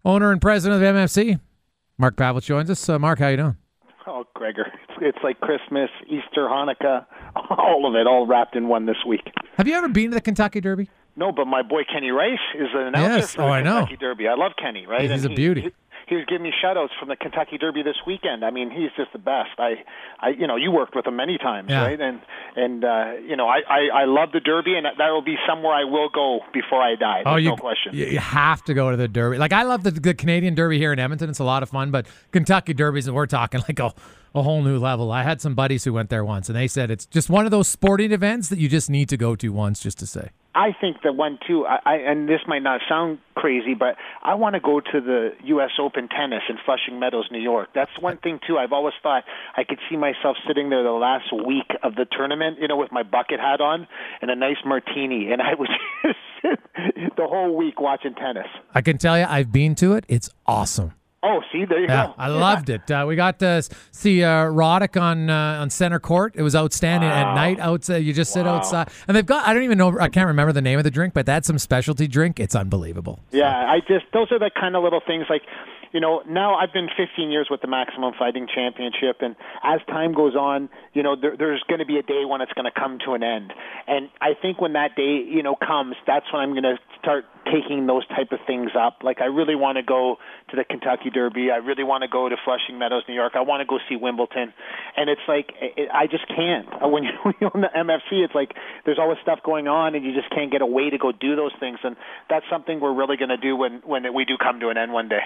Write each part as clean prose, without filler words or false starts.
owner and president of MFC. Mark Pavel joins us. Mark, how you doing? Oh, Gregor, it's like Christmas, Easter, Hanukkah, all of it, all wrapped in one this week. Have you ever been to the Kentucky Derby? No, but my boy Kenny Rice is an announcer for the Kentucky Derby. I love Kenny, right? He's a beauty. He was giving me shout-outs from the Kentucky Derby this weekend. I mean, he's just the best. You worked with him many times, right? And I love the Derby, and that will be somewhere I will go before I die. There's no question. You have to go to the Derby. Like, I love the Canadian Derby here in Edmonton. It's a lot of fun, but Kentucky Derbies, we're talking like a whole new level. I had some buddies who went there once, and they said it's just one of those sporting events that you just need to go to once just to say. I think the one, too, and this might not sound crazy, but I want to go to the U.S. Open tennis in Flushing Meadows, New York. That's one thing, too. I've always thought I could see myself sitting there the last week of the tournament, with my bucket hat on and a nice martini, and I was just sit the whole week watching tennis. I can tell you, I've been to it. It's awesome. Oh, see, there you go. I loved it. We got to see Roddick on center court. It was outstanding. At night, outside, you just sit outside. And they've got, I don't even know, I can't remember the name of the drink, but that's some specialty drink. It's unbelievable. Yeah, those are the kind of little things like, now I've been 15 years with the Maximum Fighting Championship, and as time goes on, there's going to be a day when it's going to come to an end. And I think when that day, comes, that's when I'm going to start taking those type of things up. Like, I really want to go to the Kentucky Derby. I really want to go to Flushing Meadows, New York. I want to go see Wimbledon. And it's like, I just can't. When you're on the MFC, it's like there's always stuff going on, and you just can't get away to go do those things. And that's something we're really going to do when we do come to an end one day.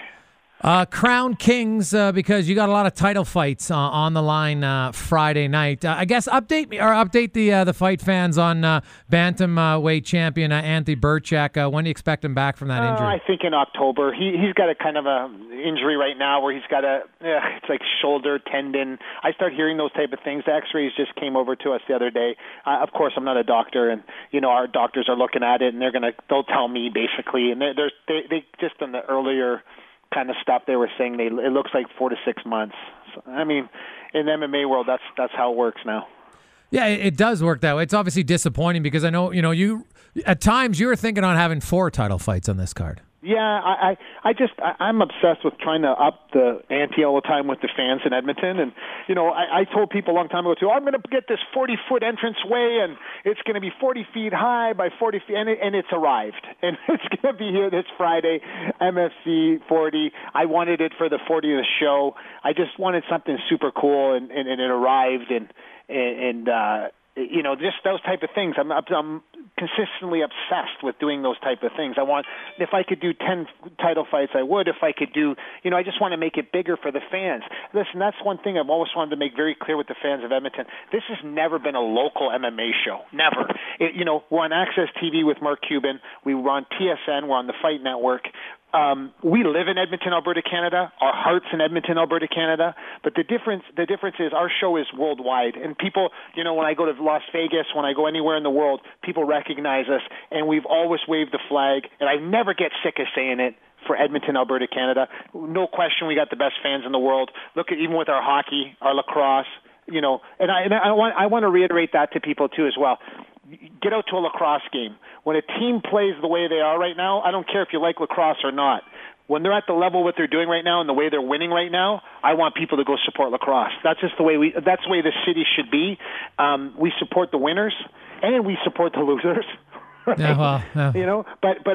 Crown Kings, because you got a lot of title fights on the line Friday night. I guess update the fight fans on bantamweight champion Anthony Burchak. When do you expect him back from that injury? I think in October. He's got a kind of a injury right now where he's got it's like shoulder tendon. I start hearing those type of things. The X-rays just came over to us the other day. Of course, I'm not a doctor, and our doctors are looking at it, and they'll tell me basically. And they just in the earlier kind of stuff they were saying it looks like 4 to 6 months. So, I mean, in the MMA world, that's how it works now. Yeah, it does work that way. It's obviously disappointing because I know you at times you were thinking on having 4 title fights on this card. Yeah, I'm obsessed with trying to up the ante all the time with the fans in Edmonton. And, I told people a long time ago, too, I'm going to get this 40-foot entranceway, and it's going to be 40 feet high by 40 feet, and it's arrived. And it's going to be here this Friday, MFC 40. I wanted it for the 40th show. I just wanted something super cool, and it arrived, and just those type of things. I'm consistently obsessed with doing those type of things. If I could do 10 title fights, I would. If I could do, I just want to make it bigger for the fans. Listen, that's one thing I've always wanted to make very clear with the fans of Edmonton. This has never been a local MMA show. Never. We're on Access TV with Mark Cuban. We were on TSN. We're on the Fight Network. We live in Edmonton, Alberta, Canada. Our heart's in Edmonton, Alberta, Canada. But the difference is our show is worldwide. And people, when I go to Las Vegas, when I go anywhere in the world, people recognize us. And we've always waved the flag. And I never get sick of saying it for Edmonton, Alberta, Canada. No question we got the best fans in the world. Look at even with our hockey, our lacrosse, and I want to reiterate that to people too as well. Get out to a lacrosse game. When a team plays the way they are right now, I don't care if you like lacrosse or not. When they're at the level what they're doing right now and the way they're winning right now, I want people to go support lacrosse. That's just the way that's the way the city should be. We support the winners and we support the losers. Right? Yeah, well, yeah. But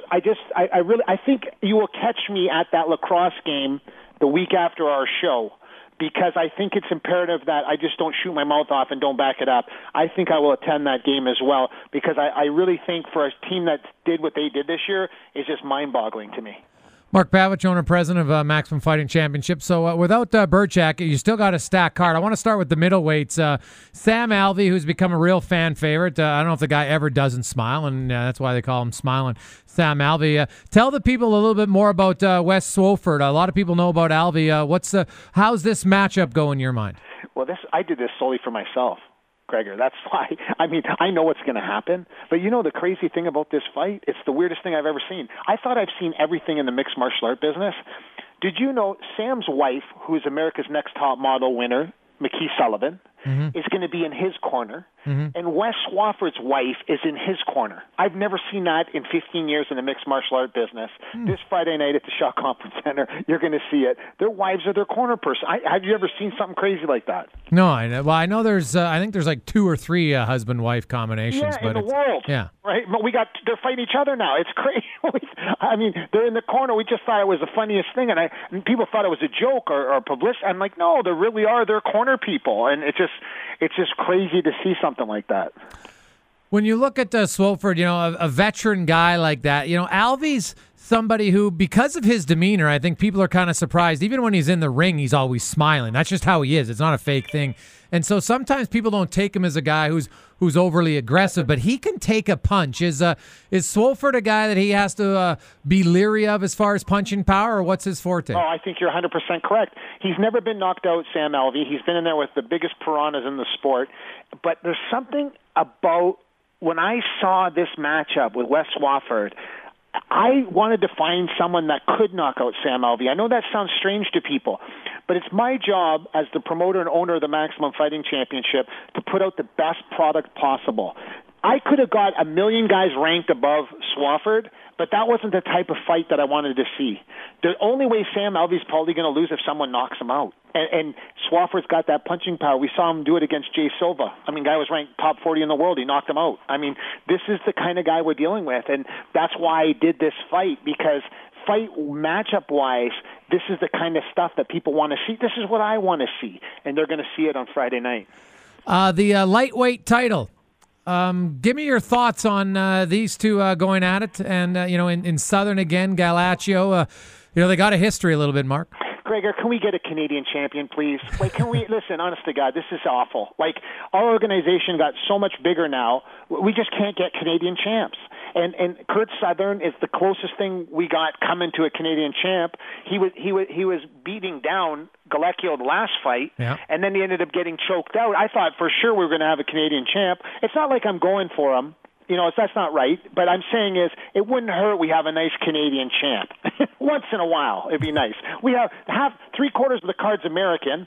I really think you will catch me at that lacrosse game the week after our show. Because I think it's imperative that I just don't shoot my mouth off and don't back it up. I think I will attend that game as well because I really think for a team that did what they did this year is just mind-boggling to me. Mark Pavic, owner and president of Maximum Fighting Championship. So without Burchak, you still got a stacked card. I want to start with the middleweights. Sam Alvey, who's become a real fan favorite. I don't know if the guy ever doesn't smile, and that's why they call him Smiling Sam Alvey. Tell the people a little bit more about Wes Swofford. A lot of people know about Alvey. How's this matchup go in your mind? Well, I did this solely for myself. Gregor. That's why, I know what's going to happen. But the crazy thing about this fight, it's the weirdest thing I've ever seen. I thought I've seen everything in the mixed martial art business. Did you know Sam's wife, who is America's Next Top Model winner, McKee Sullivan, is going to be in his corner? and Wes Swafford's wife is in his corner. I've never seen that in 15 years in the mixed martial art business. This Friday night at the Shaw Conference Center, you're going to see it. Their wives are their corner person. Have you ever seen something crazy like that? No, I know. Well, I know there's. I think there's like 2 or 3 husband-wife combinations. Yeah, but in the world. Yeah, right. But they're fighting each other now. It's crazy. I mean, they're in the corner. We just thought it was the funniest thing, and people thought it was a joke or publicity. I'm like, no, they really are. They're corner people, and it's just crazy to see something like that. When you look at Swofford, a veteran guy like that, Alvy's somebody who, because of his demeanor, I think people are kind of surprised. Even when he's in the ring, he's always smiling. That's just how he is. It's not a fake thing. And so sometimes people don't take him as a guy who's overly aggressive, but he can take a punch. Is Swofford a guy that he has to be leery of as far as punching power, or what's his forte? Oh, I think you're 100% correct. He's never been knocked out, Sam Alvey. He's been in there with the biggest piranhas in the sport. But there's something about when I saw this matchup with Wes Swafford, I wanted to find someone that could knock out Sam Alvey. I know that sounds strange to people, but it's my job as the promoter and owner of the Maximum Fighting Championship to put out the best product possible. I could have got a million guys ranked above Swafford, but that wasn't the type of fight that I wanted to see. The only way Sam Alvey's probably going to lose if someone knocks him out. And Swafford's got that punching power. We saw him do it against Jay Silva. I mean, guy was ranked top 40 in the world. He knocked him out. I mean, this is the kind of guy we're dealing with, and that's why I did this fight, because fight matchup-wise, this is the kind of stuff that people want to see. This is what I want to see, and they're going to see it on Friday night. The lightweight title. Give me your thoughts on these two going at it, and in Southern again, Galaccio. They got a history a little bit, Mark. Gregor, can we get a Canadian champion, please? Like, can we listen? Honest to God, this is awful. Like, our organization got so much bigger now, we just can't get Canadian champs. And Kurt Southern is the closest thing we got coming to a Canadian champ. He was beating down Galecchio the last fight, and then he ended up getting choked out. I thought for sure we were going to have a Canadian champ. It's not like I'm going for him. That's not right. But I'm saying is, it wouldn't hurt we have a nice Canadian champ. Once in a while, it'd be nice. We have 3/4 of the card's American.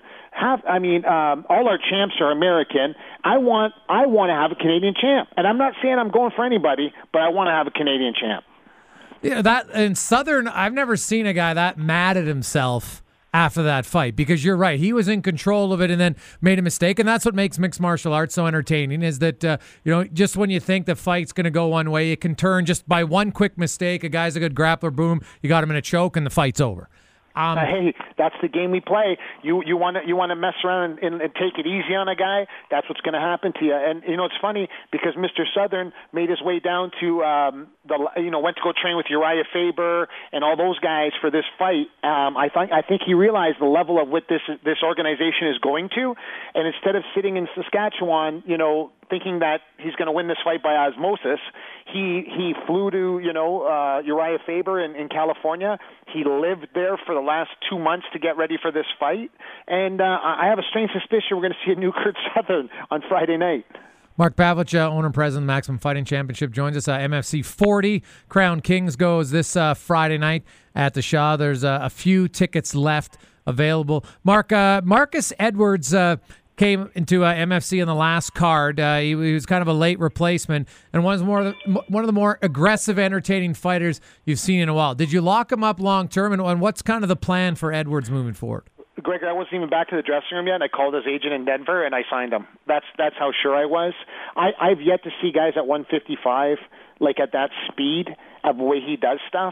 All our champs are American. I want to have a Canadian champ. And I'm not saying I'm going for anybody, but I want to have a Canadian champ. Yeah, that in Southern, I've never seen a guy that mad at himself after that fight, because you're right, he was in control of it and then made a mistake, and that's what makes mixed martial arts so entertaining, is that just when you think the fight's going to go one way, it can turn just by one quick mistake. A guy's a good grappler, boom, you got him in a choke and the fight's over. Hey, that's the game we play. You want to mess around and take it easy on a guy. That's what's going to happen to you. And it's funny because Mr. Southern made his way down to went to go train with Uriah Faber and all those guys for this fight. I think he realized the level of what this organization is going to, and instead of sitting in Saskatchewan, thinking that he's going to win this fight by osmosis, he flew to Uriah Faber in California. He lived there for the last 2 months to get ready for this fight, and I have a strange suspicion we're going to see a new Kurt Southern on Friday night. Mark Pavelich, owner and president of the Maximum Fighting Championship, joins us. MFC 40 Crown Kings goes this Friday night at the Shaw. There's a few tickets left available. Marcus Edwards came into MFC in the last card. He was kind of a late replacement and one of the more aggressive, entertaining fighters you've seen in a while. Did you lock him up long term, and what's kind of the plan for Edwards moving forward? Gregor, I wasn't even back to the dressing room yet. I called his agent in Denver, and I signed him. That's how sure I was. I've yet to see guys at 155 like at that speed of the way he does stuff.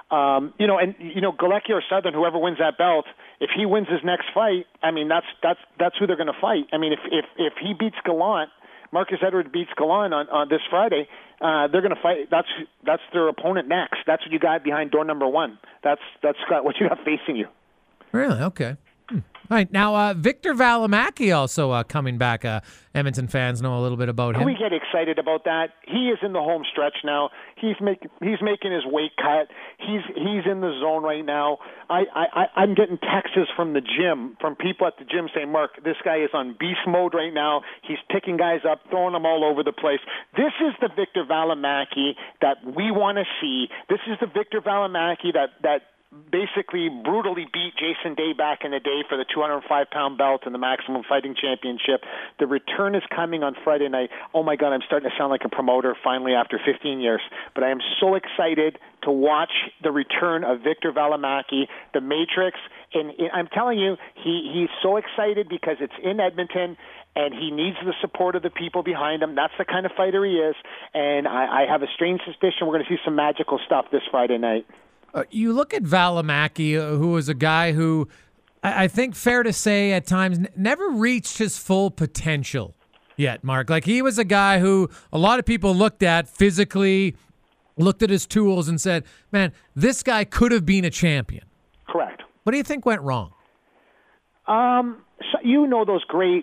Galecchio or Southern, whoever wins that belt, if he wins his next fight, I mean that's who they're going to fight. I mean, if he beats Gallant, Marcus Edwards beats Gallant on this Friday, they're going to fight. That's their opponent next. That's what you got behind door number one. That's what you got facing you. Really? Okay. All right, now Victor Valimaki also coming back. Edmonton fans know a little bit about him. Can we get excited about that? He is in the home stretch now. He's making his weight cut. He's in the zone right now. I'm getting texts from the gym, from people at the gym saying, Mark, this guy is on beast mode right now. He's picking guys up, throwing them all over the place. This is the Victor Valimaki that we want to see. This is the Victor Valimaki that basically brutally beat Jason Day back in the day for the 205-pound belt in the Maximum Fighting Championship. The return is coming on Friday night. Oh, my God, I'm starting to sound like a promoter finally after 15 years. But I am so excited to watch the return of Victor Valimaki, the Matrix. And I'm telling you, he's so excited because it's in Edmonton, and he needs the support of the people behind him. That's the kind of fighter he is. And I have a strange suspicion we're going to see some magical stuff this Friday night. You look at Valimaki, who was a guy who I think fair to say at times never reached his full potential yet, Mark. Like, he was a guy who a lot of people looked at physically, looked at his tools and said, man, this guy could have been a champion. Correct. What do you think went wrong? So you know those great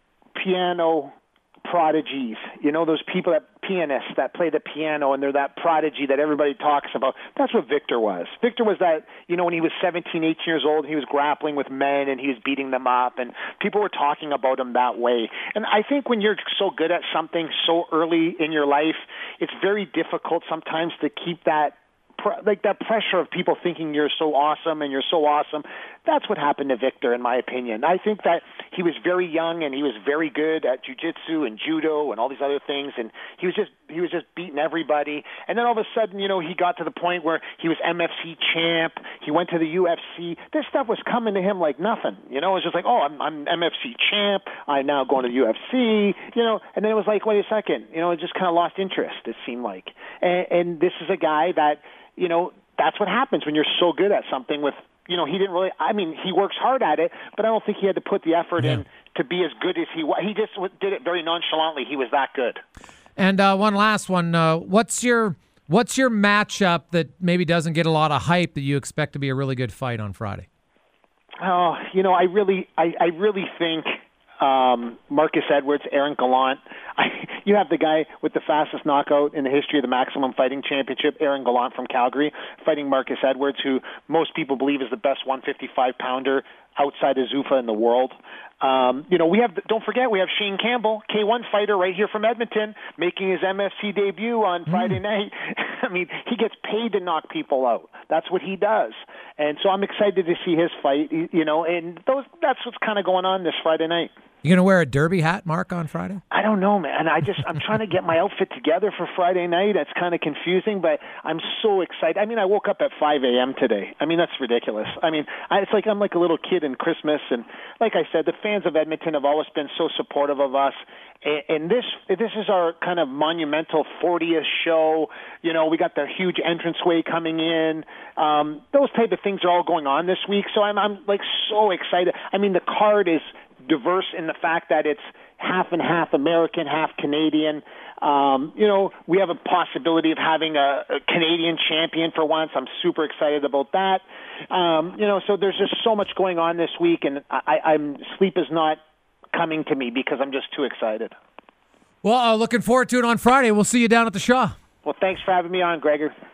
piano prodigies, those people, pianists that play the piano, and they're that prodigy that everybody talks about. That's what Victor was. Victor was that, when he was 17, 18 years old, he was grappling with men and he was beating them up, and people were talking about him that way. And I think when you're so good at something so early in your life, it's very difficult sometimes to keep that that pressure of people thinking you're so awesome and you're so awesome. That's what happened to Victor, in my opinion. I think that he was very young and he was very good at jiu-jitsu and judo and all these other things, and he was just beating everybody. And then all of a sudden, he got to the point where he was MFC champ. He went to the UFC. This stuff was coming to him like nothing. It was just like, oh, I'm MFC champ. I'm now going to the UFC. And then it was like, wait a second. It just kind of lost interest, it seemed like. And this is a guy that, that's what happens when you're so good at something with, he didn't really, he works hard at it, but I don't think he had to put the effort in to be as good as he was. He just did it very nonchalantly. He was that good. And one last one. What's your matchup that maybe doesn't get a lot of hype that you expect to be a really good fight on Friday? Oh, I really think Marcus Edwards, Aaron Gallant. You have the guy with the fastest knockout in the history of the Maximum Fighting Championship, Aaron Gallant from Calgary, fighting Marcus Edwards, who most people believe is the best 155-pounder outside of Zuffa in the world. We have, don't forget, we have Shane Campbell, K1 fighter right here from Edmonton, making his MFC debut on Friday night. He gets paid to knock people out. That's what he does. And so I'm excited to see his fight, and that's what's kind of going on this Friday night. You going to wear a derby hat, Mark, on Friday? I don't know, man. I'm trying to get my outfit together for Friday night. It's kind of confusing, but I'm so excited. I woke up at 5 a.m. today. That's ridiculous. It's like I'm like a little kid in Christmas. And like I said, the fans of Edmonton have always been so supportive of us. And this is our kind of monumental 40th show. We got the huge entranceway coming in. Those type of things are all going on this week. So I'm like so excited. The card is diverse in the fact that it's half and half American, half Canadian. We have a possibility of having a Canadian champion for once. I'm super excited about that. So there's just so much going on this week, and I'm sleep is not coming to me because I'm just too excited. Well, looking forward to it on Friday. We'll see you down at the Shaw. Well, thanks for having me on, Gregor.